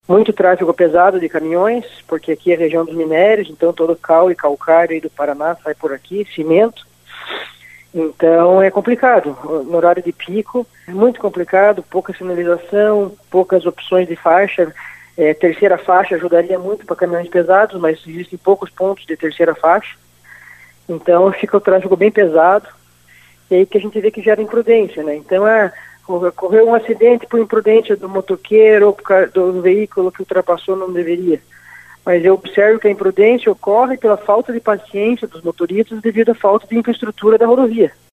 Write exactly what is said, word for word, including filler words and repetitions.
Muito tráfego pesado de caminhões, porque aqui é a região dos minérios, então todo cal e calcário aí do Paraná sai por aqui, cimento. Então é complicado, no horário de pico é muito complicado, pouca sinalização, poucas opções de faixa. É, terceira faixa ajudaria muito para caminhões pesados, mas existem poucos pontos de terceira faixa. Então fica o tráfego bem pesado, e aí que a gente vê que gera imprudência, né? Então é, ocorreu um acidente por imprudência do motoqueiro ou por do veículo que ultrapassou não deveria. Mas eu observo que a imprudência ocorre pela falta de paciência dos motoristas devido à falta de infraestrutura da rodovia.